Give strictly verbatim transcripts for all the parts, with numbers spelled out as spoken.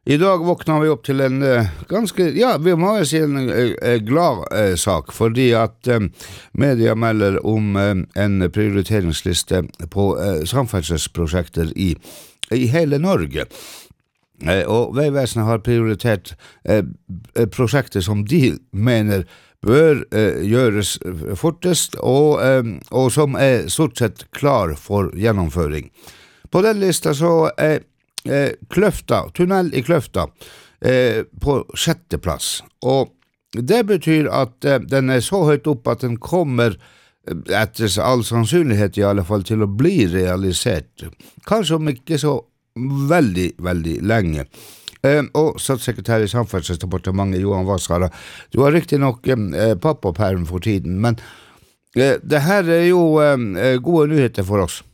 Idag våkner vi opp til en uh, ganske, ja, vi må jo si en uh, glad uh, sak, fordi at uh, media melder om uh, en prioriteringsliste på uh, samferdselsprosjekter i, i hele Norge. Uh, og Vegvesenet har prioritert uh, prosjekter som de mener bør uh, gjøres fortest, og, uh, og som er stort sett klar for gjennomføring. På den lista så er Eh, Kløfta, tunnel i Kløfta eh, på sjette plass, og det betyr at eh, den er så høyt opp at den kommer eh, etter all sannsynlighet i alle fall til å bli realisert, kanskje om ikke så veldig, veldig lenge. Eh, og statssekretær i Samferdselsdepartementet Johan Vassara, du har riktig nok eh, pappaperm for tiden, men eh, det her er jo eh, gode nyheter for oss.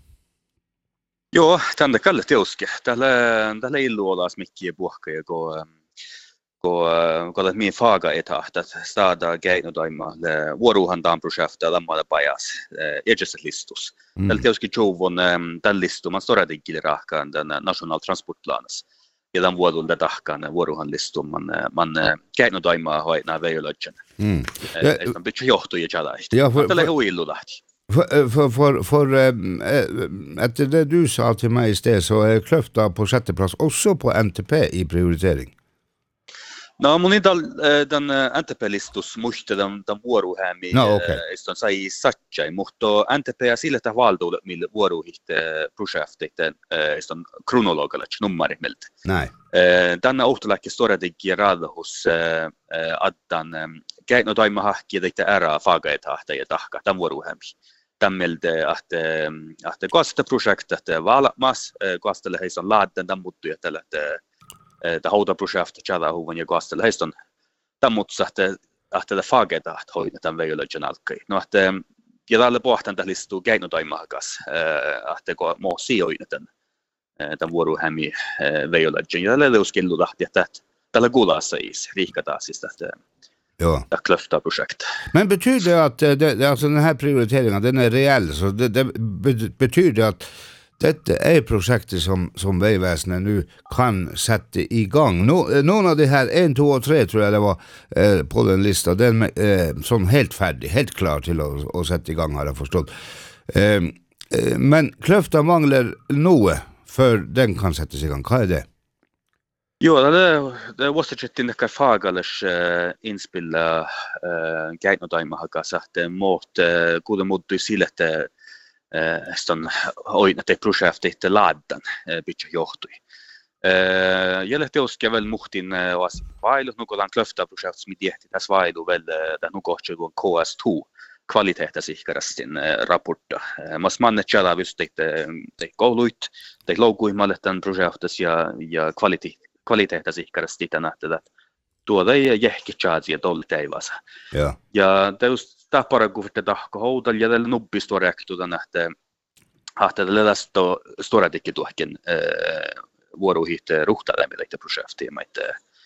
Joo, tänne kalle teoske. Tällä tällä illuolas mikki puhkea go go go min faga eta att stada geino daima le vuoruhan dan projekta lamma pajas. Ejes listus. Tällä teoske jovon tällä listu man stora digile rahkan den national transportplanes. Ja den vuodun da tahkan vuoruhan listu man man geino daima hoina vejolodgen. Mm. Det är bitch johto ja jalaist. Tällä hu illulahti. For, for, for, for um, etter det du sa til meg i sted, så er Kløfta på sjette plass også på N T P i prioritering. No, mun idal den N T P-listus muiste den, den vuoruhämi, no, okay. Iston sai satsai, mutta N T P ja sille täh valdoule, millä vuoruhit projektit, iston kronologalach nummari miltä. Näin. Tänne ohtoläkki storategija radhus addan käino taimahahki teitä ära fagaetahta ja tahka tämän vuoruhämi. Tämmelde att att kosta projektet valmas kostelle heison laadden tämän muttuja tällä det hauta projektet chada huvan ja kostelle heison tämän mutsa att att det fagaetaht hoina tämän vejologin alkai. No att ja tällä pohtan tällä listu käino taimahakas att ko mo sioina tämän tämän vuoruhämi vejologin. Ja tällä leuskillu tahti että tällä gulassa is rikata siis että ja. Det klöfta projekt. Men betyder det att det, det, alltså den här prioriteringen den är reell, så det, det betyder det att detta är projektet som som Vegvesenet nu kan sätta igång. No, någon av de här ett, två och tre tror jag det var eh, på den listan, den eh, som helt färdig, helt klar till att, att sätta igång har jag förstått. Eh, eh, men Klöfta manglar något för den kan sättas igång. Vad är det? Jo, det det var så att det kan fagales inspilla geino taimahakas att mot goda mot du silete stan oina te projektit laddan bitcha johtui. Jälle teoske väl muhtin was vailut nukolan klöfta projekt som idehti tässä vailu väl där nukohtju K S två kvaliteettasihkarastin raportta. Mas manne chala just te te kouluit te loguimalletan projektas ja ja kvalitet kvaliteettasihkarasti tänä tätä tuoda ja jehkitsaatsia tolle teivasa. Ja. Ja teus tapara kuvte tahko houdal ja tällä nubbisto reaktu tänä että hahta tällä sto storatikki tuohkin vuoruhit ruhtaamme tätä projektia maita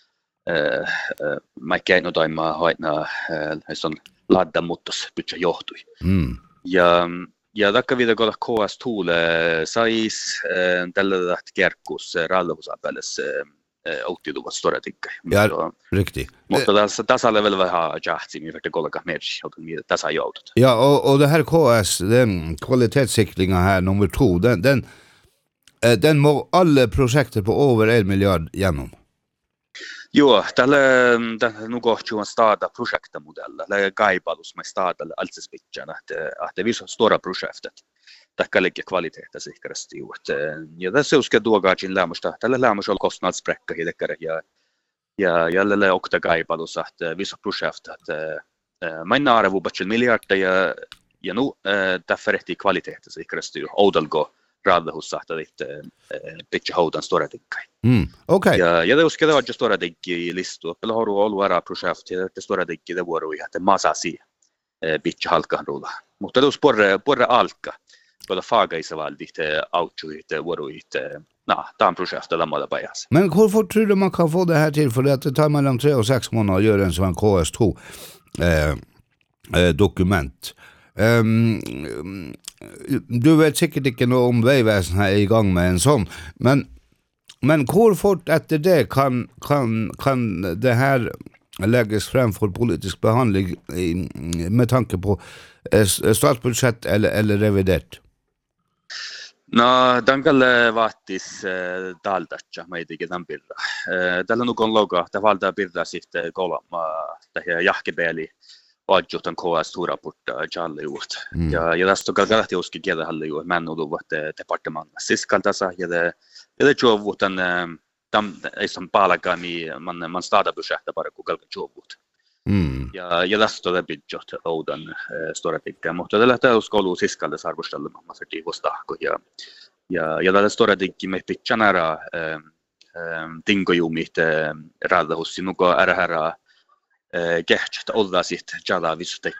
mä keino toimaa hoitna on ladda muttos pitcha johtui. Mm. Ja ja takka vida kolla K S två sais tällä täht kerkkus rallhusapelles outtiluvat storatikka. Ja, riktigt. Mutta tässä tasalle väl vähän jahti mi vart kolla mer joten mi tasa joutut. Ja, och och det här K S den kvalitetssäkringen här nummer två den den den må alla projekter på över en miljard genom. Jo, tällä nu kohtuu starta projektamodella. Lägga kaipalus med starta alltså spitcharna att att vi så stora projektet. Takkalike kvaliteettasihkarasti juot. Ja tässä uskon tuokaacin lämmöstä. Tällä lämmössä on kostnadsspräcka hidekkare ja ja jälle okta kaipalussa että viso projekt että minna arvu batchel miljardia ja ja nu tafferehti kvaliteettasihkarasti oudalgo radhussa että pitch houdan storatikkai. Mm. Okei. Okay. Ja ja det uskon det storatikki listu. Pela har ollut ara projekt ja det storatikki det vuoro ja että masasi pitch halkan rulla. Mutta det porre porre alka. Både fagaisa valdit outjuit vuoruit. Nej, det projekt där man bara. Men hur fort tror du man kan få det här till för att det tar mellan tre och sex månader att göra en sån K S två eh, eh, dokument. Um, du vet säkert inte om Vegvesenet är igång med en sån, men men hvor fort etter det kan, kan, kan det her lägges fram för politisk behandling med tanke på statsbudsjett eller, eller revidert? No, dangalle vaatis daldatja meidigi tämän birra. Tällä nukon logo, että valtaa birra sitten kolma tähän jahkebeeli adjutan K S-raporta jalliuut. Mm. Ja, ja tästä on kalkalahti uski kielä halliuut, mä en ollut departementin siskaltasa, ja det ja det jovuutan tam ei san palagami man man starta budgetet bara ku kalka jovut. Mm. Ja ja tästä on budget oudan stora tikka, mutta tällä tällä skolu siskalta sarvostella mamma för tivosta ja ja ja tällä stora tikki me pitchanara ehm tingojumit radahus nuko arhara kehtstä olla sitten jala vistet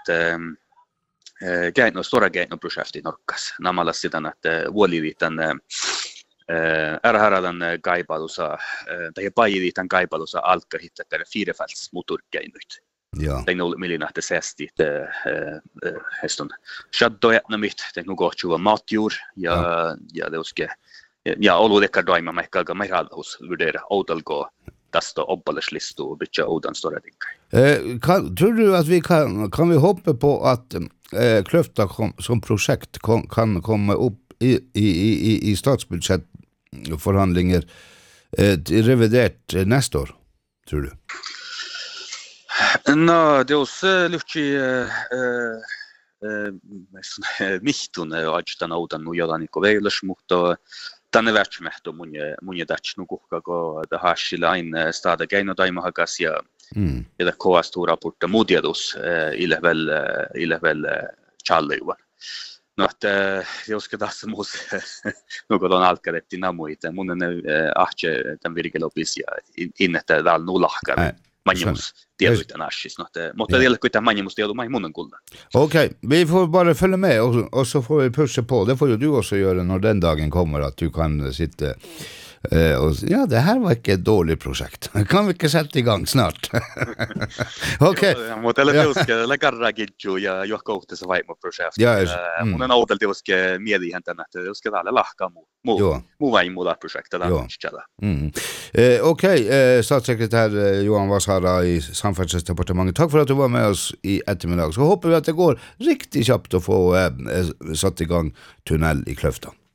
käino stora käino projekti nokkas namalla sitä että vuolivitan arharadan kaipalusa tai päivitan kaipalusa alka hitta per firefalds motorkeinut. Ja. Det är nog miljoner det sesti det häston. Shadow namit det nog går ju matjord ja ja det ska ja olu det kan daima mig kalka mig hos vurdera outalgo tästä oppaleslistu bitcha oudan stora tinkai. Eh kan tror du att vi kan kan vi hoppa på att eh, Kløfta kom, som projekt kan, kan komma upp i i i i statsbudgetförhandlingar eh, revidert eh, nästa år, tror du? No, det är också lyckligt eh eh mihtun ajtan oudan nu jodan ko veilös mutta tänne väärtmähto mun mun dach nu kuhkako da hashilain stada gaino daimahagas ja mm. ja K S-raporta modiadus ilevel ilevel challiuan. No, että jos tässä muus nuko on alkaretti namuita mun ne ahche tämän virkelopis ja innetta dal nulahkar. Manimus tietoita nashis, no, mutta det kuitenkin manimus tieto mai munnen kulda. Okej, okay, vi får bara följa med och, och så får vi pusha på. Det får ju du också göra när den dagen kommer att du kan sitta Uh, och, ja, det här var inte ett dåligt projekt. Kan vi inte sätta igång snart? Okej. Okay. Mutta tällä teoska läkarra kitju ja johka uhtessa vaimo projekt. Ja, yes. mm. Mun on outel teoska mieli ihan tänä, että teoska täällä lahkaa muu. Muu, muu vaimo da projekta där tjälla. Mm. Eh, Okej, okay. eh, statssekreterare eh, Johan Vasara i Samferdselsdepartementet. Tack för att du var med oss i eftermiddag. Så hoppas vi att det går riktigt snabbt att få eh, satt igång tunnel i Kløfta.